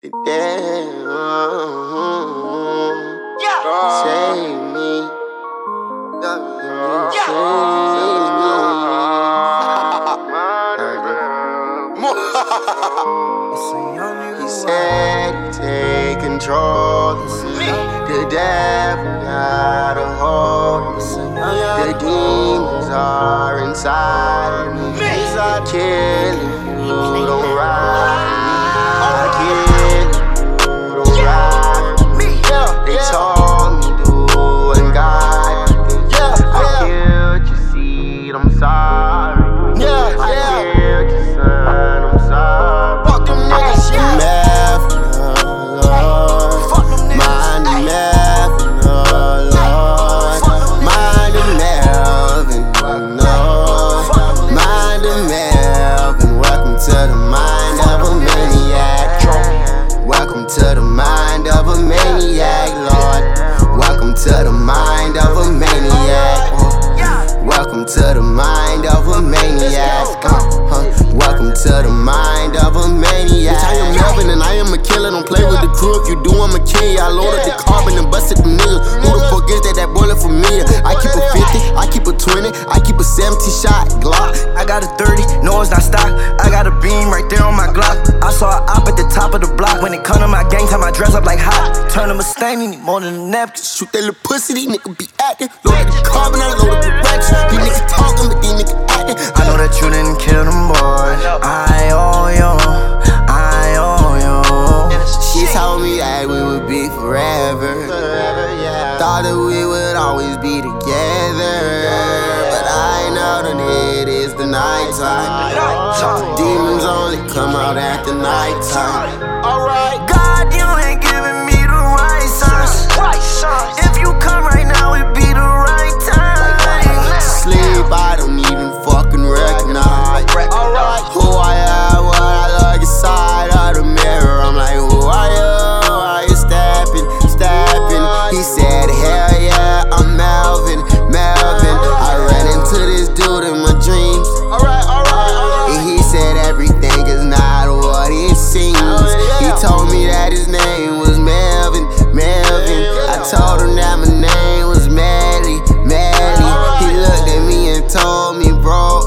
Damn, save me. He said he'd take control of me. The devil got a hold of me. The demons are inside of me. I kill if you don't ride for me. I kill if you don't ride for me. They told me do and God. I killed your seed, I'm sorry. I killed your son, I'm sorry. Fuck them niggas, Lord. Mind the Melvin, Lord. Mind the Melvin, Lord. Mind the Melvin. Welcome to the mind of a maniac. Welcome to the mind of a maniac, Lord. Welcome to the mind of a maniac. Welcome to the mind of a maniac. Welcome to the mind of a maniac. I am Melvin and I am a killer. Don't play with the crew. If you do, I'ma kill ya. I loaded the carbon and busted the niggas. Who the fuck is that? That bullet for me? I keep a 50, I keep a 20, I keep a 70 shot Glock. I got a 30, no it's not stock. I got a beam right there on my Glock. I saw a op at the top of the block. When it come to my gang time, I dress up like hot. Turn a Mustang, need more than a napkin. Shoot that little pussy, these niggas be acting. Loaded the carbon, I loaded the racks. These niggas talking, but these niggas acting. I know that you didn't kill them boys. I owe you, I owe you. She told me that we would be forever. Thought that we would always be together. But I know that it is the nighttime. Demons only come out at the nighttime. Alright, God, you ain't giving me the right signs. If you come right now, it'd be the right time. Sleep, I don't even fucking recognize. Alright, who I am, what I look inside of the mirror. I'm like, who are you? Why you stepping? He said, hell yeah, I'm Melvin. I ran into this dude in my dreams. And he said everything is not what it seems. He told me that his name was Melvin. I told him that my name was Melly. He looked at me and told me, bro,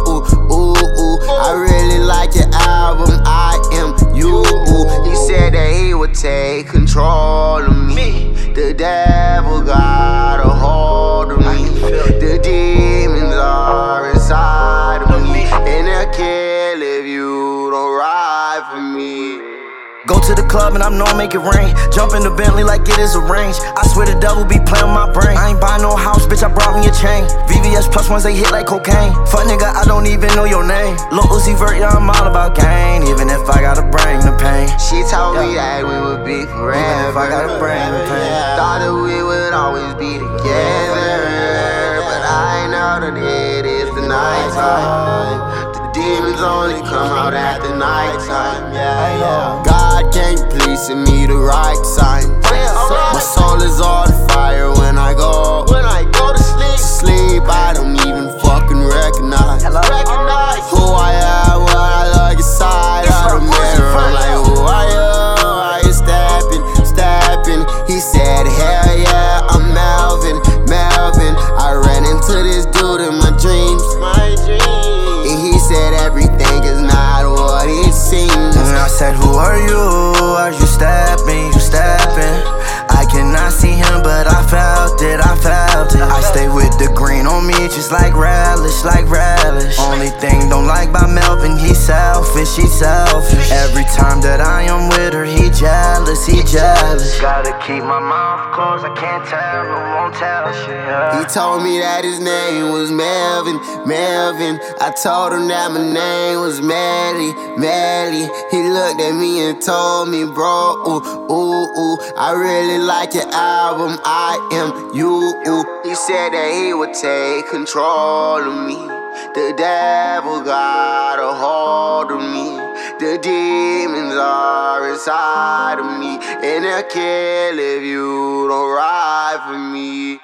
I really like your album, I am you. He said that he would take control of me. The devil got a hold of me. The demons are inside of me. And they'll kill if you don't ride for me. Go to the club and I know I make it rain. Jump in the Bentley like it is arranged. I swear the devil be playing my brain. I ain't buy no house, bitch, I brought me a chain. VVS plus ones, they hit like cocaine. Fuck nigga, I don't even know your name. Lil Uzi Vert, yeah, I'm all about gain. Even if I gotta bring the pain. She told me that we would be forever. Even if I gotta bring the pain. Thought that we would always be together. But I know that it is the nighttime. Demons only come out at the nighttime. God can't please send me the right sign. My soul is on fire when I go to sleep. I don't even fucking recognize who I am, what I look inside of the mirror. I'm like, who are you? Why you stepping? He said, hell yeah, I'm Melvin. I ran into this dude in my dreams. And he said everything is not what it seems. And I said, who are you? Are you stepping? I cannot see him, but I felt it. I stay with the green on me, just like relish. Only thing don't like about Melvin, he's selfish. Every time that I am with her, he jealous. Gotta keep my mouth closed, I can't tell, I won't tell shit. He told me that his name was Melvin. I told him that my name was Melly. He looked at me and told me, bro, I really like your album, I am you. He said that he would take control of me. The devil got a hold of me. The demons are inside of me. And they'll kill if you don't ride for me.